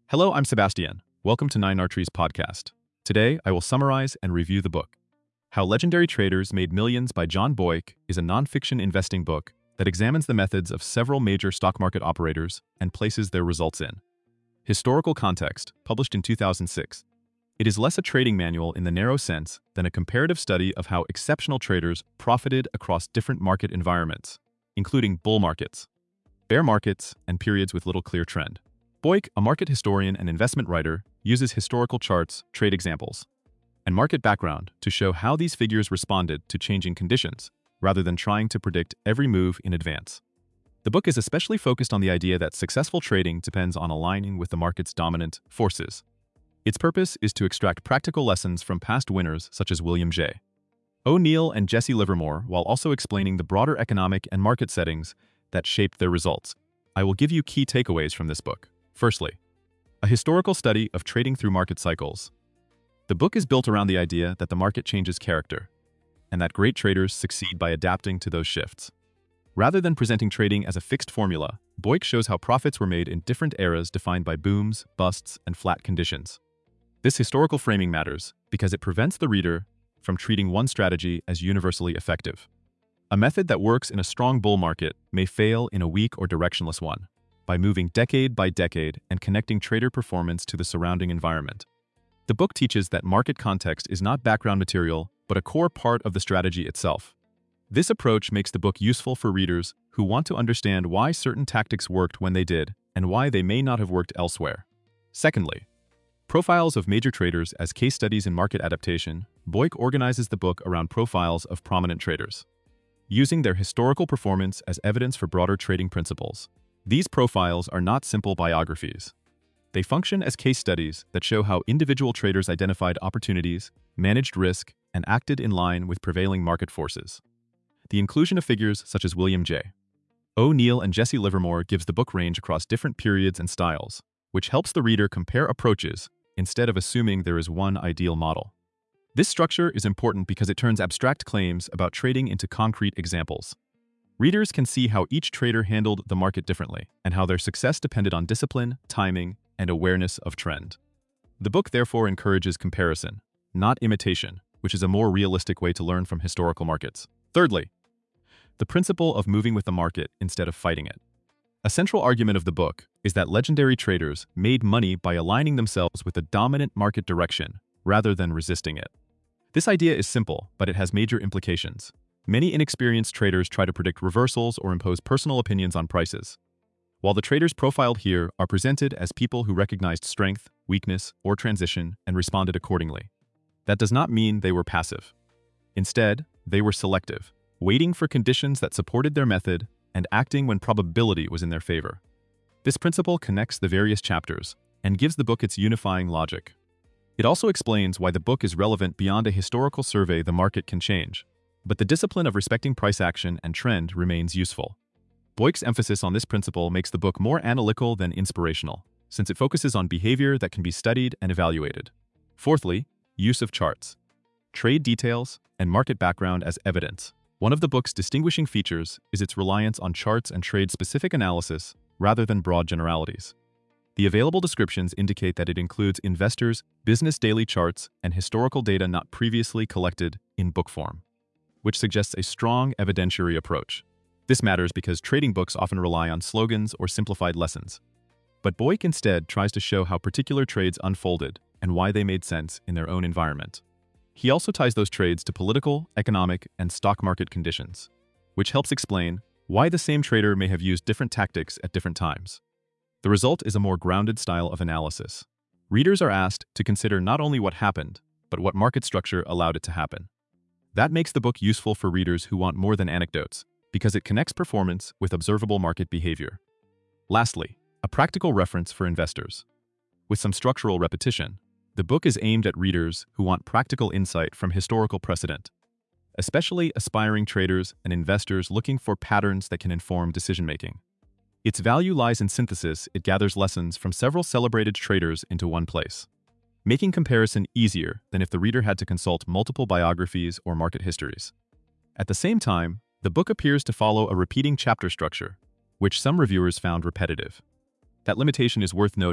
Hello, I'm Sebastian. Welcome to Nine Archery's podcast. Today, I will summarize and review the book. How Legendary Traders Made Millions by John Boyk is a nonfiction investing book that examines the methods of several major stock market operators and places their results in historical context, published in 2006. It is less a trading manual in the narrow sense than a comparative study of how exceptional traders profited across different market environments, including bull markets, bear markets, and periods with little clear trend. Boyk, a market historian and investment writer, uses historical charts, trade examples, and market background to show how these figures responded to changing conditions, rather than trying to predict every move in advance. The book is especially focused on the idea that successful trading depends on aligning with the market's dominant forces. Its purpose is to extract practical lessons from past winners such as William J. O'Neill and Jesse Livermore, while also explaining the broader economic and market settings that shaped their results. I will give you key takeaways from this book. Firstly, a historical study of trading through market cycles. The book is built around the idea that the market changes character, and that great traders succeed by adapting to those shifts. Rather than presenting trading as a fixed formula, Boyk shows how profits were made in different eras defined by booms, busts, and flat conditions. This historical framing matters because it prevents the reader from treating one strategy as universally effective. A method that works in a strong bull market may fail in a weak or directionless one, by moving decade by decade and connecting trader performance to the surrounding environment. The book teaches that market context is not background material, but a core part of the strategy itself. This approach makes the book useful for readers who want to understand why certain tactics worked when they did and why they may not have worked elsewhere. Secondly, profiles of major traders as case studies in market adaptation. Boyk organizes the book around profiles of prominent traders, using their historical performance as evidence for broader trading principles. These profiles are not simple biographies. They function as case studies that show how individual traders identified opportunities, managed risk, and acted in line with prevailing market forces. The inclusion of figures such as William J. O'Neill and Jesse Livermore gives the book range across different periods and styles, which helps the reader compare approaches instead of assuming there is one ideal model. This structure is important because it turns abstract claims about trading into concrete examples. Readers can see how each trader handled the market differently and how their success depended on discipline, timing, and awareness of trend. The book therefore encourages comparison, not imitation, which is a more realistic way to learn from historical markets. Thirdly, the principle of moving with the market instead of fighting it. A central argument of the book is that legendary traders made money by aligning themselves with the dominant market direction rather than resisting it. This idea is simple, but it has major implications. Many inexperienced traders try to predict reversals or impose personal opinions on prices, while the traders profiled here are presented as people who recognized strength, weakness, or transition and responded accordingly. That does not mean they were passive. Instead, they were selective, waiting for conditions that supported their method and acting when probability was in their favor. This principle connects the various chapters and gives the book its unifying logic. It also explains why the book is relevant beyond a historical survey. The market can change, but the discipline of respecting price action and trend remains useful. Boyk's emphasis on this principle makes the book more analytical than inspirational, since it focuses on behavior that can be studied and evaluated. Fourthly, use of charts, trade details, and market background as evidence. One of the book's distinguishing features is its reliance on charts and trade-specific analysis rather than broad generalities. The available descriptions indicate that it includes investors' business daily charts and historical data not previously collected in book form, which suggests a strong evidentiary approach. This matters because trading books often rely on slogans or simplified lessons. But Boyk instead tries to show how particular trades unfolded and why they made sense in their own environment. He also ties those trades to political, economic, and stock market conditions, which helps explain why the same trader may have used different tactics at different times. The result is a more grounded style of analysis. Readers are asked to consider not only what happened, but what market structure allowed it to happen. That makes the book useful for readers who want more than anecdotes, because it connects performance with observable market behavior. Lastly, a practical reference for investors. With some structural repetition, the book is aimed at readers who want practical insight from historical precedent, especially aspiring traders and investors looking for patterns that can inform decision-making. Its value lies in synthesis. It gathers lessons from several celebrated traders into one place, making comparison easier than if the reader had to consult multiple biographies or market histories. At the same time, the book appears to follow a repeating chapter structure, which some reviewers found repetitive. That limitation is worth noting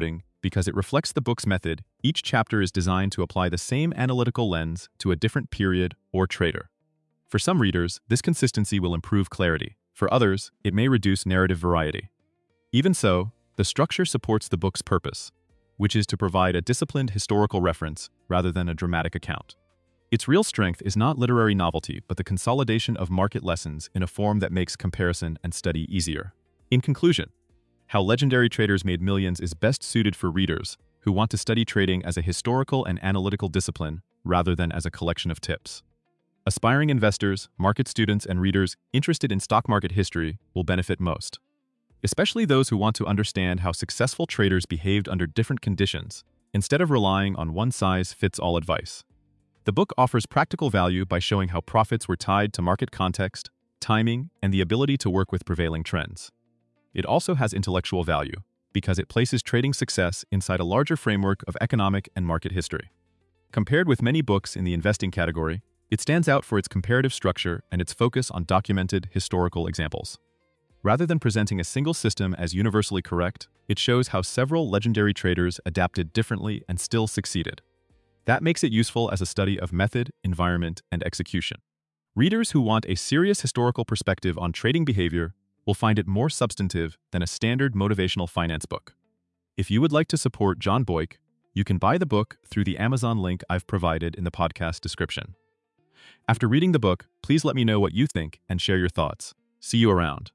Because it reflects the book's method, each chapter is designed to apply the same analytical lens to a different period or trader. For some readers, this consistency will improve clarity. For others, it may reduce narrative variety. Even so, the structure supports the book's purpose, which is to provide a disciplined historical reference rather than a dramatic account. Its real strength is not literary novelty, but the consolidation of market lessons in a form that makes comparison and study easier. In conclusion, How Legendary Traders Made Millions is best suited for readers who want to study trading as a historical and analytical discipline rather than as a collection of tips. Aspiring investors, market students, and readers interested in stock market history will benefit most, especially those who want to understand how successful traders behaved under different conditions, instead of relying on one-size-fits-all advice. The book offers practical value by showing how profits were tied to market context, timing, and the ability to work with prevailing trends. It also has intellectual value, because it places trading success inside a larger framework of economic and market history. Compared with many books in the investing category, it stands out for its comparative structure and its focus on documented historical examples. Rather than presenting a single system as universally correct, it shows how several legendary traders adapted differently and still succeeded. That makes it useful as a study of method, environment, and execution. Readers who want a serious historical perspective on trading behavior will find it more substantive than a standard motivational finance book. If you would like to support John Boyk, you can buy the book through the Amazon link I've provided in the podcast description. After reading the book, please let me know what you think and share your thoughts. See you around.